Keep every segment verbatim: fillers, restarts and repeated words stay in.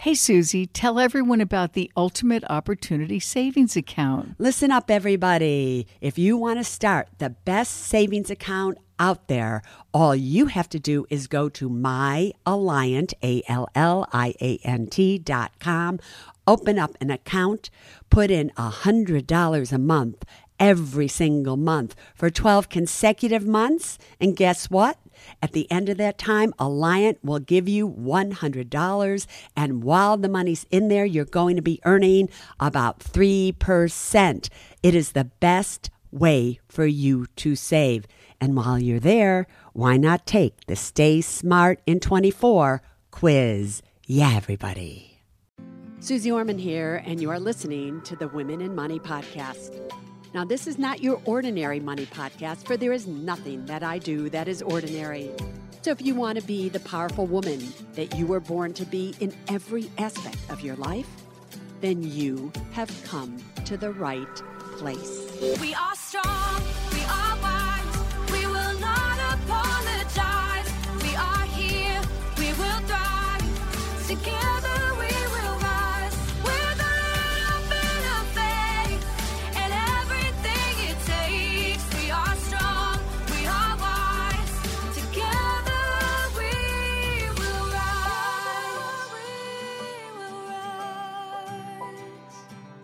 Hey, Susie, tell everyone about the Ultimate Opportunity Savings Account. Listen up, everybody. If you want to start the best savings account out there, all you have to do is go to myalliant, A L L I A N T dot com, open up an account, put in one hundred dollars a month every single month for twelve consecutive months, and guess what? At the end of that time, Alliant will give you one hundred dollars, and while the money's in there, you're going to be earning about three percent. It is the best way for you to save. And while you're there, why not take the Stay Smart in twenty-four quiz? Yeah, everybody. Susie Orman here, and you are listening to the Women in Money podcast. Now, this is not your ordinary money podcast, for there is nothing that I do that is ordinary. So if you want to be the powerful woman that you were born to be in every aspect of your life, then you have come to the right place. We are strong, we are wise, we will not apologize. We are here, we will thrive, together we will rise. With a little bit of faith and everything it takes. We are strong, we are wise, together we will rise. We will rise.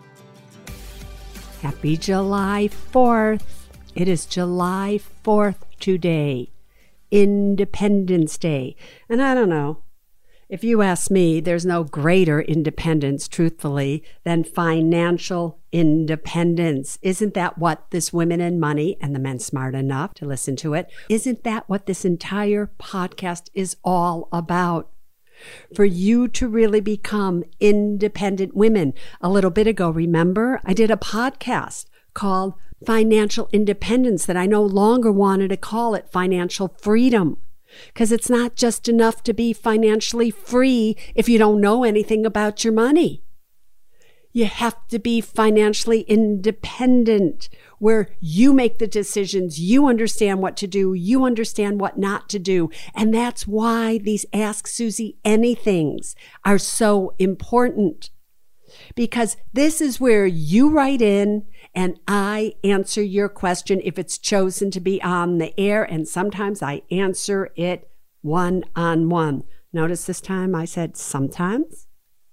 Happy July fourth. It is July fourth today, Independence Day. And I don't know, if you ask me, there's no greater independence, truthfully, than financial independence. Isn't that what this Women in Money, and the men smart enough to listen to it, isn't that what this entire podcast is all about? For you to really become independent women. A little bit ago, remember, I did a podcast called Financial Independence that I no longer wanted to call it Financial Freedom, because it's not just enough to be financially free if you don't know anything about your money. You have to be financially independent, where you make the decisions, you understand what to do, you understand what not to do. And that's why these Ask Susie Anythings are so important. Because this is where you write in and I answer your question if it's chosen to be on the air. And sometimes I answer it one-on-one. Notice this time I said sometimes.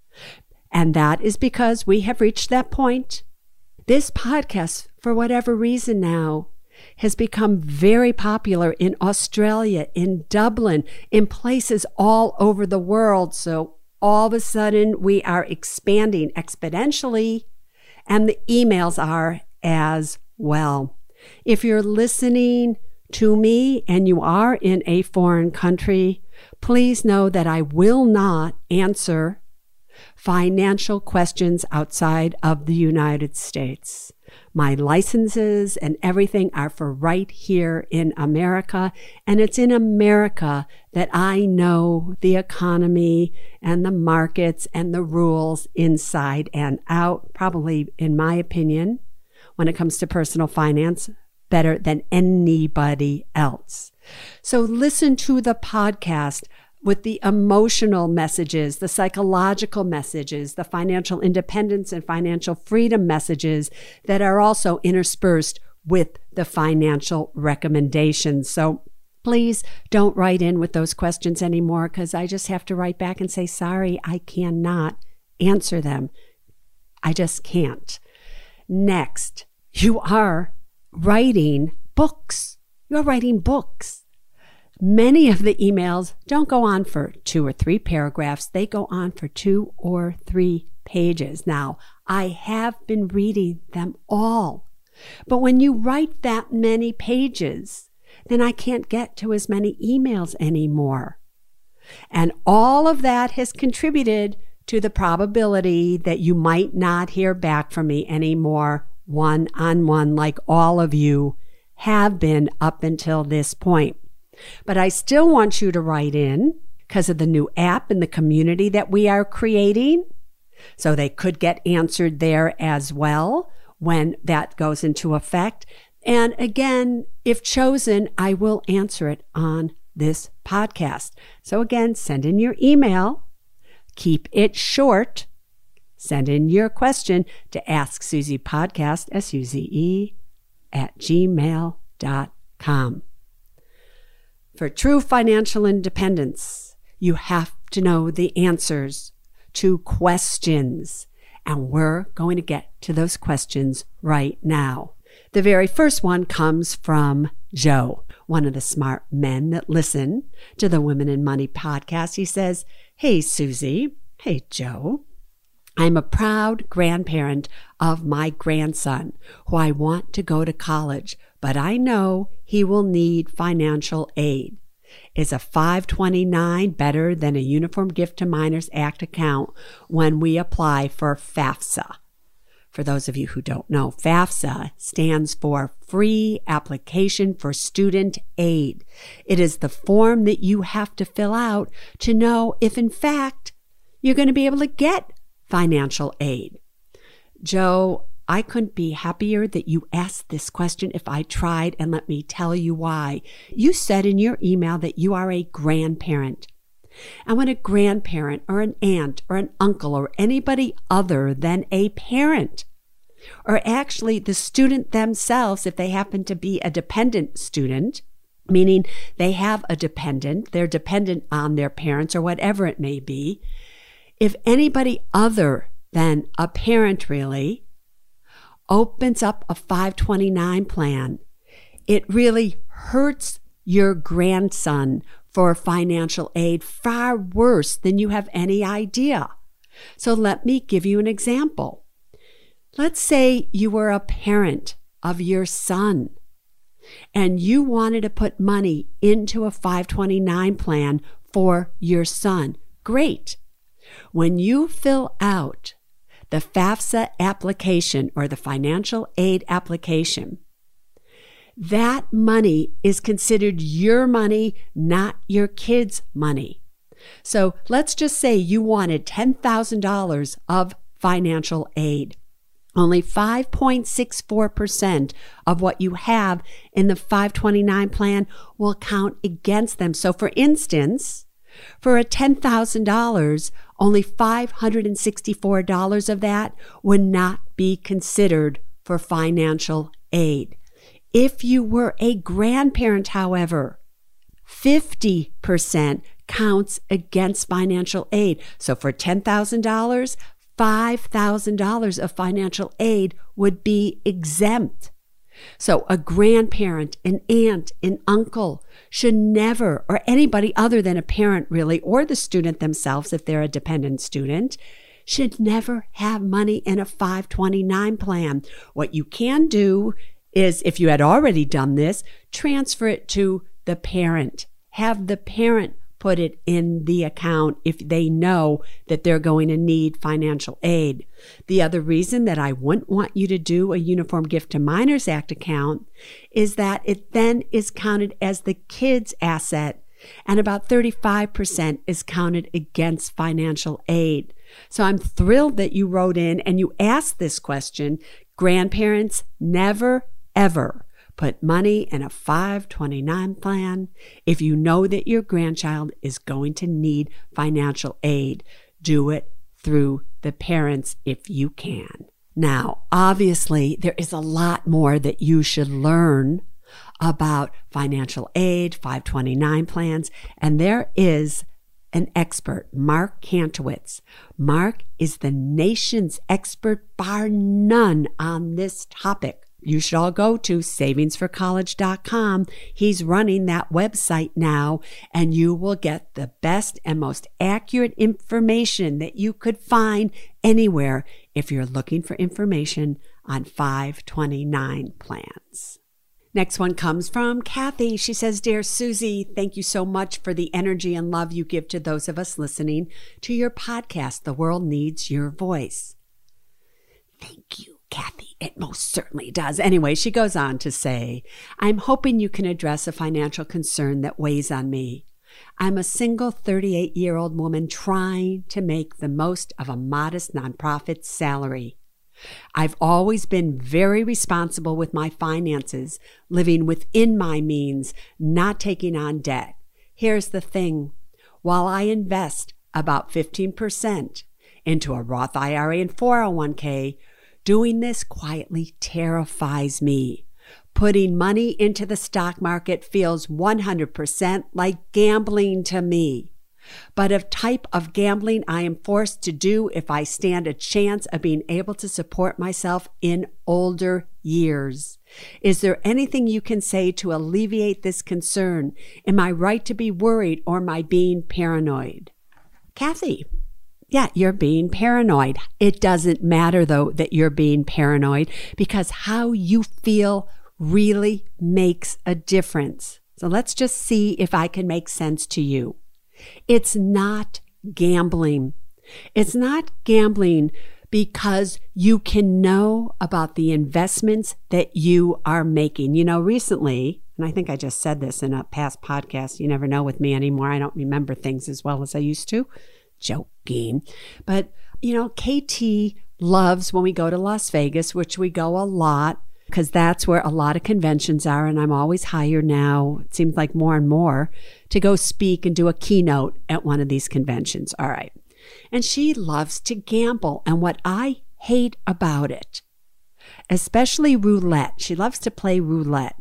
And that is because we have reached that point. This podcast, for whatever reason now, has become very popular in Australia, in Dublin, in places all over the world. So all of a sudden, we are expanding exponentially, and the emails are as well. If you're listening to me and you are in a foreign country, please know that I will not answer financial questions outside of the United States. My licenses and everything are for right here in America, and it's in America that I know the economy and the markets and the rules inside and out, probably, in my opinion, when it comes to personal finance, better than anybody else. So listen to the podcast with the emotional messages, the psychological messages, the financial independence and financial freedom messages that are also interspersed with the financial recommendations. So please don't write in with those questions anymore, because I just have to write back and say, sorry, I cannot answer them. I just can't. Next, you are writing books. You're writing books. Many of the emails don't go on for two or three paragraphs. They go on for two or three pages. Now, I have been reading them all. But when you write that many pages, then I can't get to as many emails anymore. And all of that has contributed to the probability that you might not hear back from me anymore one-on-one like all of you have been up until this point. But I still want you to write in because of the new app and the community that we are creating. So they could get answered there as well when that goes into effect. And again, if chosen, I will answer it on this podcast. So again, send in your email. Keep it short. Send in your question to Ask Suze Podcast, S U Z E, at gmail dot com. For true financial independence, you have to know the answers to questions. And we're going to get to those questions right now. The very first one comes from Joe, one of the smart men that listen to the Women in Money podcast. He says, "Hey, Suze. Hey, Joe. I'm a proud grandparent of my grandson who I want to go to college, but I know he will need financial aid. Is a five twenty-nine better than a Uniform Gift to Minors Act account when we apply for FAFSA?" For those of you who don't know, FAFSA stands for Free Application for Student Aid. It is the form that you have to fill out to know if, in fact, you're going to be able to get financial aid. Joe, I couldn't be happier that you asked this question if I tried, and let me tell you why. You said in your email that you are a grandparent. And when a grandparent or an aunt or an uncle or anybody other than a parent, or actually the student themselves, if they happen to be a dependent student, meaning they have a dependent, they're dependent on their parents or whatever it may be, if anybody other than a parent really opens up a five twenty-nine plan, it really hurts your grandson for financial aid far worse than you have any idea. So let me give you an example. Let's say you were a parent of your son and you wanted to put money into a five twenty-nine plan for your son. Great. When you fill out the FAFSA application or the financial aid application, that money is considered your money, not your kid's money. So let's just say you wanted ten thousand dollars of financial aid. Only five point six four percent of what you have in the five twenty-nine plan will count against them. So for instance, for a ten thousand dollars, only five hundred sixty-four dollars of that would not be considered for financial aid. If you were a grandparent, however, fifty percent counts against financial aid. So for ten thousand dollars, five thousand dollars of financial aid would be exempt. So a grandparent, an aunt, an uncle should never, or anybody other than a parent really, or the student themselves if they're a dependent student, should never have money in a five twenty-nine plan. What you can do is, if you had already done this, transfer it to the parent. Have the parent put it in the account if they know that they're going to need financial aid. The other reason that I wouldn't want you to do a Uniform Gift to Minors Act account is that it then is counted as the kid's asset, and about thirty-five percent is counted against financial aid. So I'm thrilled that you wrote in and you asked this question. Grandparents, never, ever put money in a five twenty-nine plan if you know that your grandchild is going to need financial aid. Do it through the parents if you can. Now, obviously, there is a lot more that you should learn about financial aid, five twenty-nine plans, and there is an expert, Mark Kantowitz. Mark is the nation's expert, bar none, on this topic. You should all go to savings for college dot com. He's running that website now, and you will get the best and most accurate information that you could find anywhere if you're looking for information on five twenty-nine plans. Next one comes from Kathy. She says, "Dear Suze, thank you so much for the energy and love you give to those of us listening to your podcast. The world needs your voice." Thank you, Kathy. It most certainly does. Anyway, she goes on to say, "I'm hoping you can address a financial concern that weighs on me. I'm a single thirty-eight-year-old woman trying to make the most of a modest nonprofit salary. I've always been very responsible with my finances, living within my means, not taking on debt. Here's the thing. While I invest about fifteen percent into a Roth I R A and four oh one k. Doing this quietly terrifies me. Putting money into the stock market feels one hundred percent like gambling to me. But a type of gambling I am forced to do if I stand a chance of being able to support myself in older years. Is there anything you can say to alleviate this concern? Am I right to be worried, or am I being paranoid? Kathy, yeah, you're being paranoid. It doesn't matter, though, that you're being paranoid, because how you feel really makes a difference. So let's just see if I can make sense to you. It's not gambling. It's not gambling because you can know about the investments that you are making. You know, recently, and I think I just said this in a past podcast, you never know with me anymore. I don't remember things as well as I used to. Joking. But, you know, K T loves when we go to Las Vegas, which we go a lot, because that's where a lot of conventions are, and I'm always hired now, it seems like more and more, to go speak and do a keynote at one of these conventions. All right. And she loves to gamble, and what I hate about it, especially roulette, she loves to play roulette,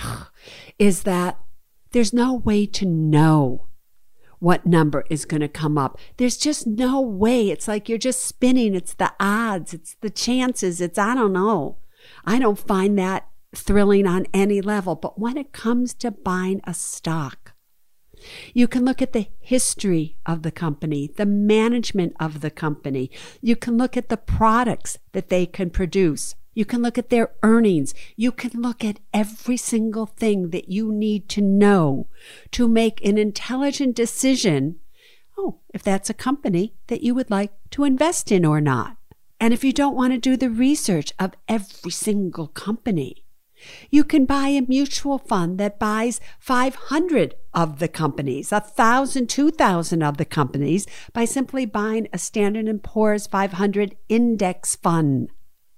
is that there's no way to know what number is going to come up. There's just no way. It's like you're just spinning. It's the odds. It's the chances. It's, I don't know. I don't find that thrilling on any level. But when it comes to buying a stock, you can look at the history of the company, the management of the company. You can look at the products that they can produce. You can look at their earnings. You can look at every single thing that you need to know to make an intelligent decision, oh, if that's a company that you would like to invest in or not. And if you don't want to do the research of every single company, you can buy a mutual fund that buys five hundred of the companies, one thousand, two thousand of the companies, by simply buying a Standard and Poor's five hundred index fund.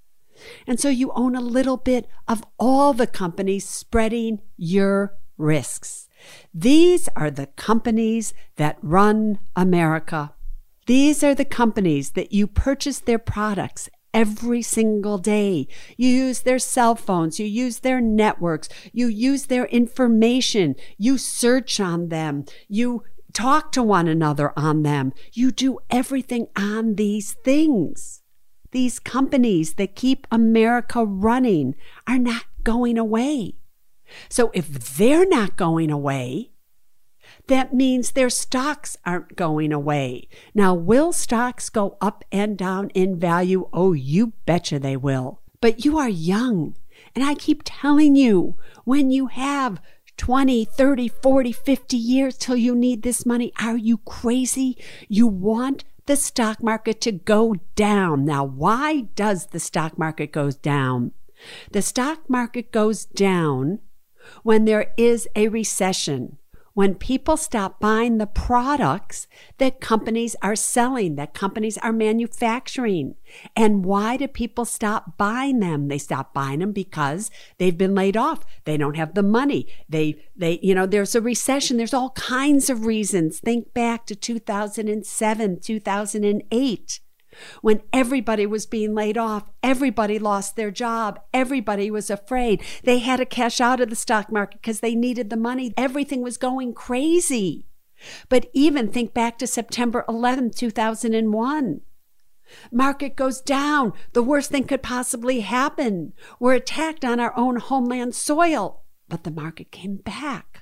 And so you own a little bit of all the companies, spreading your risks. These are the companies that run America. These are the companies that you purchase their products every single day. You use their cell phones. You use their networks. You use their information. You search on them. You talk to one another on them. You do everything on these things. These companies that keep America running are not going away. So if they're not going away, that means their stocks aren't going away. Now, will stocks go up and down in value? Oh, you betcha they will. But you are young. And I keep telling you, when you have twenty, thirty, forty, fifty years till you need this money, are you crazy? You want the stock market to go down. Now, why does the stock market go down? The stock market goes down when there is a recession, when people stop buying the products that companies are selling, that companies are manufacturing. And why do people stop buying them? They stop buying them because they've been laid off. They don't have the money. They, they, you know, there's a recession. There's all kinds of reasons. Think back to two thousand seven, two thousand eight. When everybody was being laid off, everybody lost their job, everybody was afraid. They had to cash out of the stock market because they needed the money. Everything was going crazy. But even think back to September eleventh, two thousand one. Market goes down. The worst thing could possibly happen. We're attacked on our own homeland soil. But the market came back.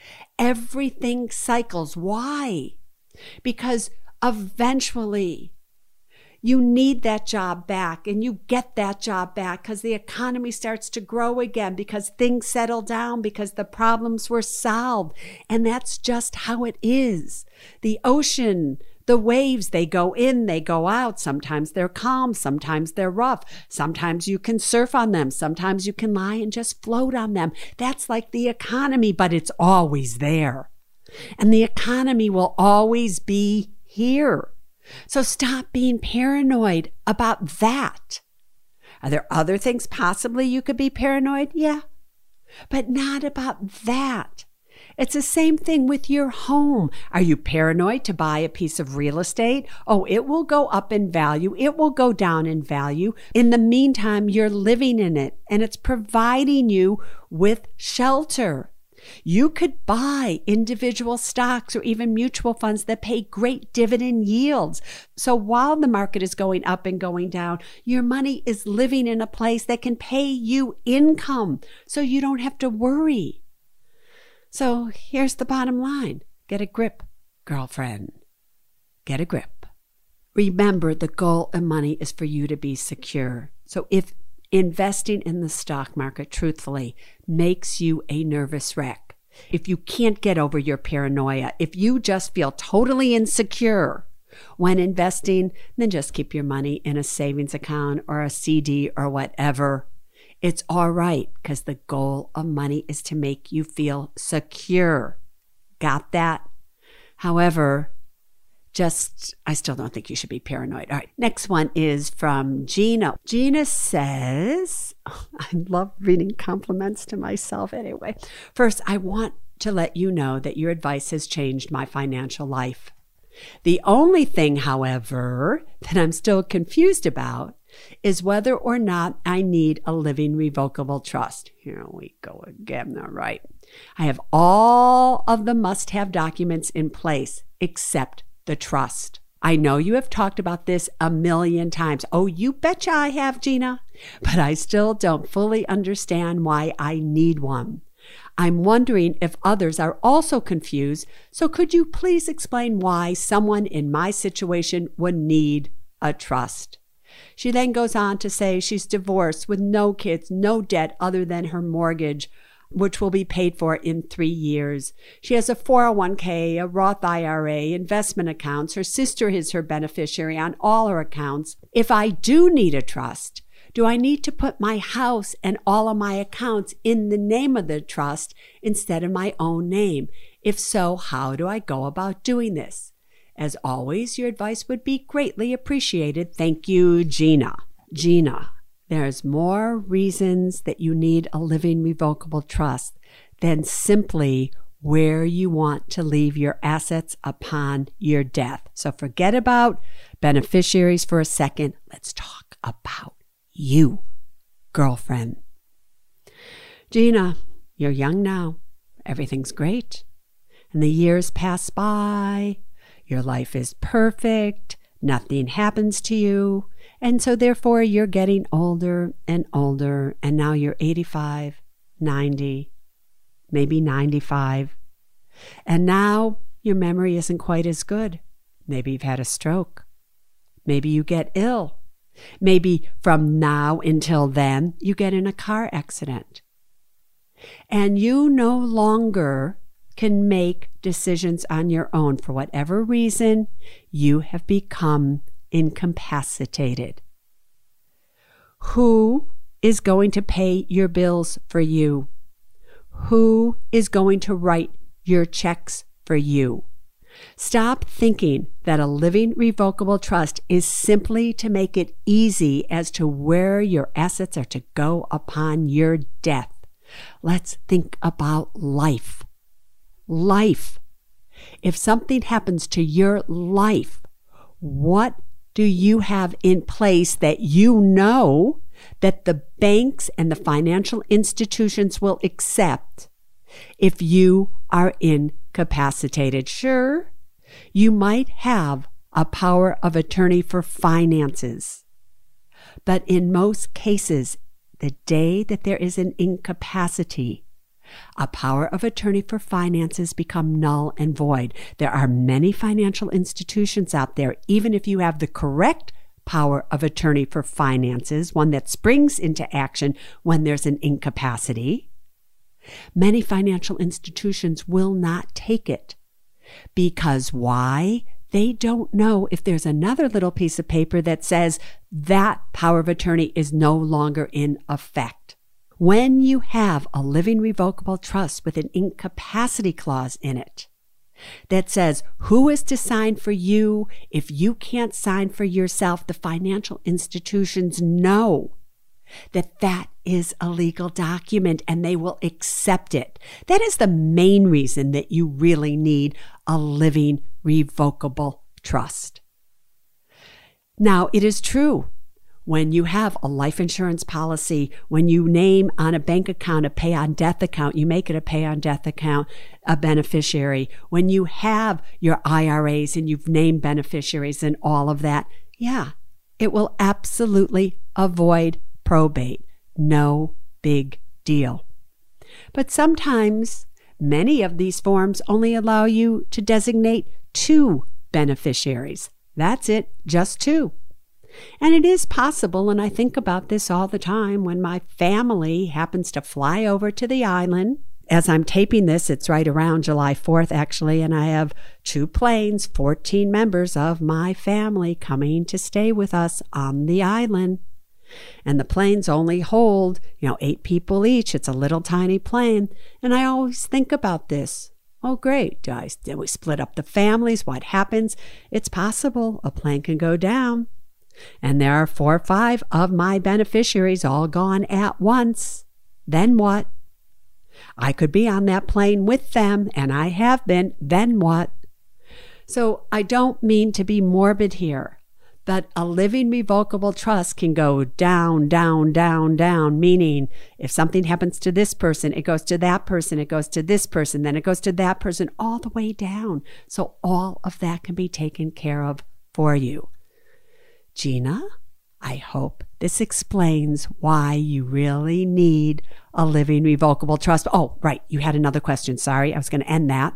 Everything cycles. Why? Because eventually you need that job back, and you get that job back because the economy starts to grow again, because things settle down, because the problems were solved. And that's just how it is. The ocean, the waves, they go in, they go out. Sometimes they're calm, sometimes they're rough. Sometimes you can surf on them. Sometimes you can lie and just float on them. That's like the economy, but it's always there. And the economy will always be here. So stop being paranoid about that. Are there other things possibly you could be paranoid? Yeah, but not about that. It's the same thing with your home. Are you paranoid to buy a piece of real estate? Oh, it will go up in value. It will go down in value. In the meantime, you're living in it and it's providing you with shelter. You could buy individual stocks or even mutual funds that pay great dividend yields. So while the market is going up and going down, your money is living in a place that can pay you income so you don't have to worry. So here's the bottom line. Get a grip, girlfriend. Get a grip. Remember, the goal of money is for you to be secure. So if investing in the stock market, truthfully, makes you a nervous wreck, if you can't get over your paranoia, if you just feel totally insecure when investing, then just keep your money in a savings account or a C D or whatever. It's all right, because the goal of money is to make you feel secure. Got that? However, Just, I still don't think you should be paranoid. All right, next one is from Gina. Gina says, oh, I love reading compliments to myself anyway. First, I want to let you know that your advice has changed my financial life. The only thing, however, that I'm still confused about is whether or not I need a living revocable trust. Here we go again, all right. I have all of the must-have documents in place except the trust. I know you have talked about this a million times. Oh, you betcha I have, Gina. But I still don't fully understand why I need one. I'm wondering if others are also confused, so could you please explain why someone in my situation would need a trust? She then goes on to say she's divorced with no kids, no debt other than her mortgage, which will be paid for in three years. She has a four oh one k, a Roth I R A, investment accounts. Her sister is her beneficiary on all her accounts. If I do need a trust, do I need to put my house and all of my accounts in the name of the trust instead of my own name? If so, how do I go about doing this? As always, your advice would be greatly appreciated. Thank you, Gina. Gina. There's more reasons that you need a living revocable trust than simply where you want to leave your assets upon your death. So forget about beneficiaries for a second. Let's talk about you, girlfriend. Gina, you're young now. Everything's great. And the years pass by. Your life is perfect. Nothing happens to you. And so therefore you're getting older and older, and now you're eighty-five, ninety, maybe ninety-five. And now your memory isn't quite as good. Maybe you've had a stroke. Maybe you get ill. Maybe from now until then you get in a car accident. And you no longer can make decisions on your own. For whatever reason, you have become incapacitated. Who is going to pay your bills for you? Who is going to write your checks for you? Stop thinking that a living revocable trust is simply to make it easy as to where your assets are to go upon your death. Let's think about life. Life. If something happens to your life, what do you have in place that you know that the banks and the financial institutions will accept if you are incapacitated? Sure, you might have a power of attorney for finances, but in most cases, the day that there is an incapacity, a power of attorney for finances become null and void. There are many financial institutions out there, even if you have the correct power of attorney for finances, one that springs into action when there's an incapacity, many financial institutions will not take it. Because why? They don't know if there's another little piece of paper that says that power of attorney is no longer in effect. When you have a living revocable trust with an incapacity clause in it that says who is to sign for you, if you can't sign for yourself, the financial institutions know that that is a legal document and they will accept it. That is the main reason that you really need a living revocable trust. Now, it is true. When you have a life insurance policy, when you name on a bank account a pay on death account, you make it a pay on death account, a beneficiary. When you have your I R As and you've named beneficiaries and all of that, yeah, it will absolutely avoid probate. No big deal. But sometimes many of these forms only allow you to designate two beneficiaries. That's it, just two. And it is possible, and I think about this all the time, when my family happens to fly over to the island. As I'm taping this, it's right around July fourth, actually, and I have two planes, fourteen members of my family coming to stay with us on the island. And the planes only hold, you know, eight people each. It's a little tiny plane. And I always think about this. Oh, great. Do, I, do we split up the families? What happens? It's possible a plane can go down. And there are four or five of my beneficiaries all gone at once. Then what? I could be on that plane with them, and I have been. Then what? So I don't mean to be morbid here, but a living revocable trust can go down, down, down, down, meaning if something happens to this person, it goes to that person, it goes to this person, then it goes to that person, all the way down. So all of that can be taken care of for you. Gina, I hope this explains why you really need a living revocable trust. Oh, right. You had another question. Sorry. I was going to end that.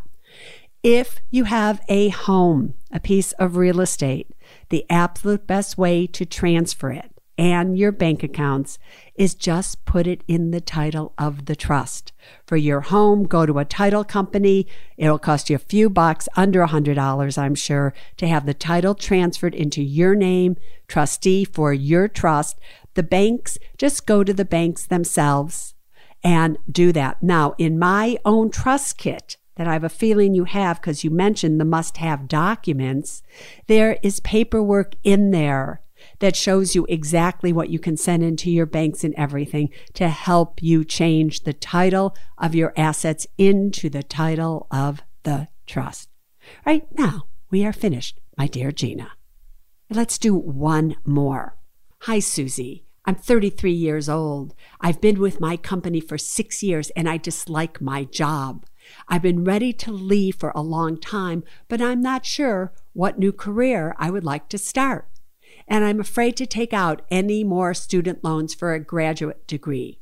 If you have a home, a piece of real estate, the absolute best way to transfer it and your bank accounts is just put it in the title of the trust. For your home, go to a title company. It'll cost you a few bucks, under one hundred dollars, I'm sure, to have the title transferred into your name, trustee for your trust. The banks, just go to the banks themselves and do that. Now, in my own trust kit that I have a feeling you have, because you mentioned the must-have documents, there is paperwork in there that shows you exactly what you can send into your banks and everything to help you change the title of your assets into the title of the trust. Right now, we are finished, my dear Gina. Let's do one more. Hi, Susie. I'm thirty-three years old. I've been with my company for six years and I dislike my job. I've been ready to leave for a long time, but I'm not sure what new career I would like to start. And I'm afraid to take out any more student loans for a graduate degree.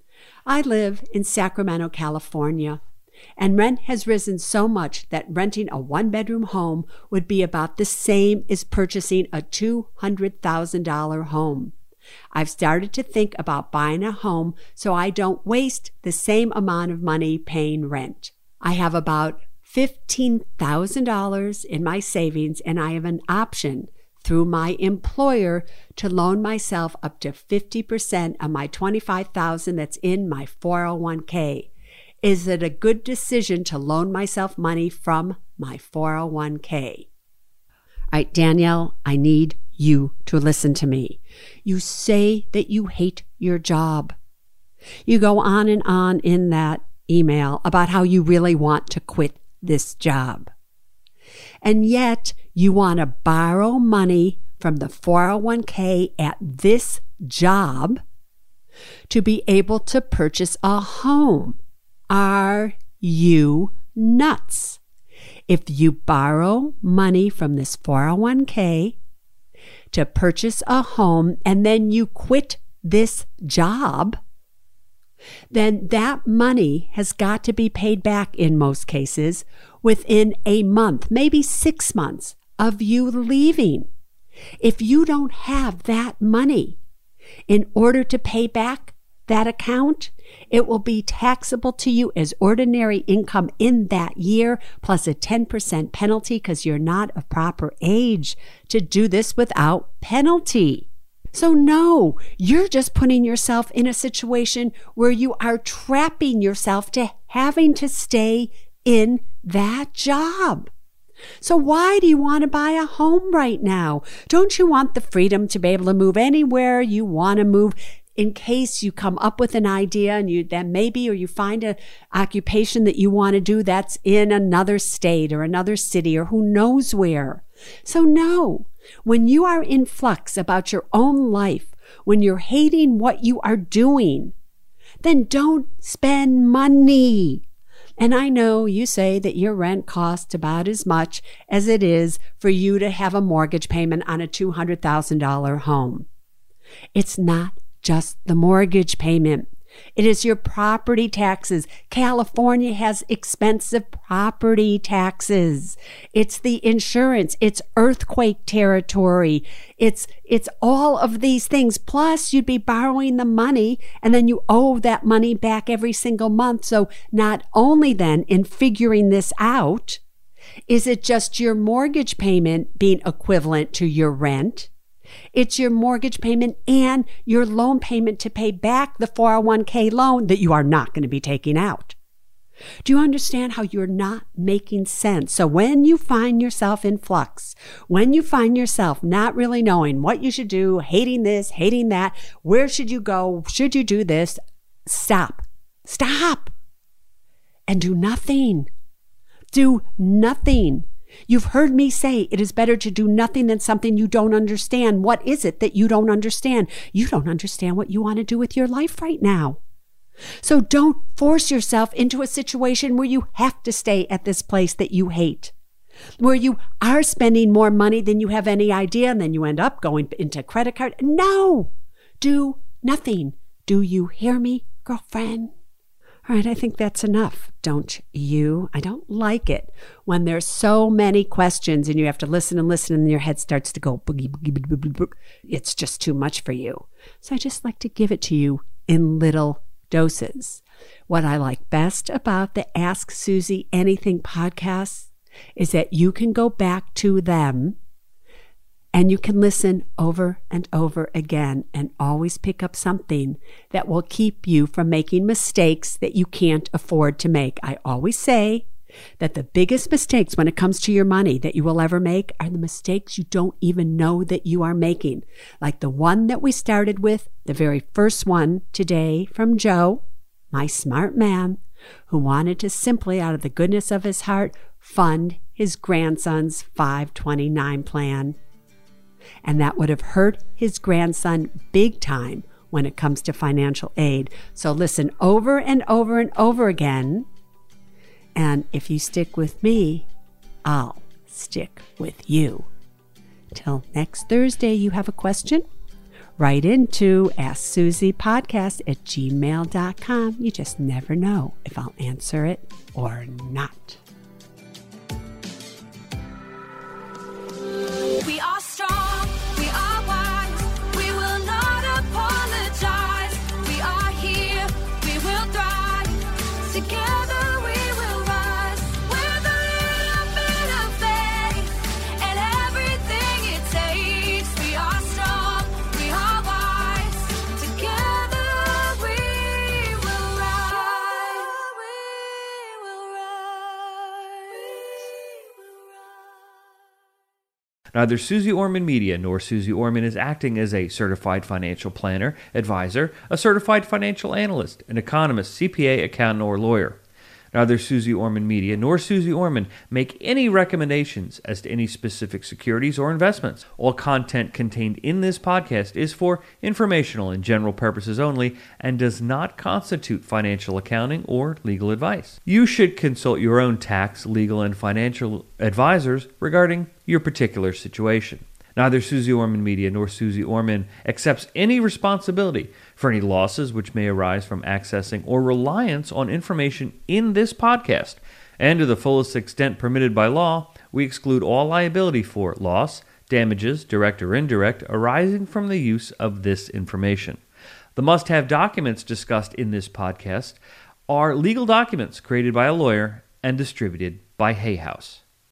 I live in Sacramento, California, and rent has risen so much that renting a one-bedroom home would be about the same as purchasing a two hundred thousand dollars home. I've started to think about buying a home so I don't waste the same amount of money paying rent. I have about fifteen thousand dollars in my savings, and I have an option through my employer to loan myself up to fifty percent of my twenty-five thousand dollars that's in my four oh one k. Is it a good decision to loan myself money from my four oh one k? All right, Danielle, I need you to listen to me. You say that you hate your job. You go on and on in that email about how you really want to quit this job. And yet you want to borrow money from the four oh one k at this job to be able to purchase a home. Are you nuts? If you borrow money from this four oh one k to purchase a home and then you quit this job, then that money has got to be paid back in most cases within a month, maybe six months of you leaving. If you don't have that money in order to pay back that account, it will be taxable to you as ordinary income in that year, plus a ten percent penalty because you're not of proper age to do this without penalty. So no, you're just putting yourself in a situation where you are trapping yourself to having to stay in that job. So why do you want to buy a home right now? Don't you want the freedom to be able to move anywhere you want to move in case you come up with an idea and you then maybe, or you find an occupation that you want to do that's in another state or another city or who knows where. So no, when you are in flux about your own life, when you're hating what you are doing, then don't spend money. And I know you say that your rent costs about as much as it is for you to have a mortgage payment on a two hundred thousand dollars home. It's not just the mortgage payment. It is your property taxes. California has expensive property taxes. It's the insurance. It's earthquake territory. It's, it's all of these things. Plus, you'd be borrowing the money and then you owe that money back every single month. So not only then in figuring this out, is it just your mortgage payment being equivalent to your rent? It's your mortgage payment and your loan payment to pay back the four oh one k loan that you are not going to be taking out. Do you understand how you're not making sense? So when you find yourself in flux, when you find yourself not really knowing what you should do, hating this, hating that, where should you go, should you do this, stop. Stop. And do nothing. Do nothing. You've heard me say it is better to do nothing than something you don't understand. What is it that you don't understand? You don't understand what you want to do with your life right now. So don't force yourself into a situation where you have to stay at this place that you hate, where you are spending more money than you have any idea, and then you end up going into credit card. No, do nothing. Do you hear me, girlfriend? All right, I think that's enough, don't you? I don't like it when there's so many questions and you have to listen and listen and your head starts to go boogie, boogie, boogie, boogie, boogie. It's just too much for you. So I just like to give it to you in little doses. What I like best about the Ask Susie Anything podcasts is that you can go back to them and you can listen over and over again and always pick up something that will keep you from making mistakes that you can't afford to make. I always say that the biggest mistakes when it comes to your money that you will ever make are the mistakes you don't even know that you are making. Like the one that we started with, the very first one today from Joe, my smart man, who wanted to simply, out of the goodness of his heart, fund his grandson's five twenty-nine plan. And that would have hurt his grandson big time when it comes to financial aid. So listen over and over and over again. And if you stick with me, I'll stick with you. Till next Thursday, you have a question? Write into Ask Susie Podcast at gmail dot com. You just never know if I'll answer it or not. We are strong, we are wise, we will not apologize. We are here, we will thrive. Together we will rise. With a little bit of faith and everything it takes. We are strong, we are wise. Together we will rise. We will rise. We will rise. Neither Susie Orman Media nor Susie Orman is acting as a certified financial planner, advisor, a certified financial analyst, an economist, C P A, accountant, or lawyer. Neither Susie Orman Media nor Susie Orman make any recommendations as to any specific securities or investments. All content contained in this podcast is for informational and general purposes only and does not constitute financial accounting or legal advice. You should consult your own tax, legal, and financial advisors regarding your particular situation. Neither Susie Orman Media nor Susie Orman accepts any responsibility for any losses which may arise from accessing or reliance on information in this podcast. And to the fullest extent permitted by law, we exclude all liability for loss, damages, direct or indirect, arising from the use of this information. The must-have documents discussed in this podcast are legal documents created by a lawyer and distributed by Hay House.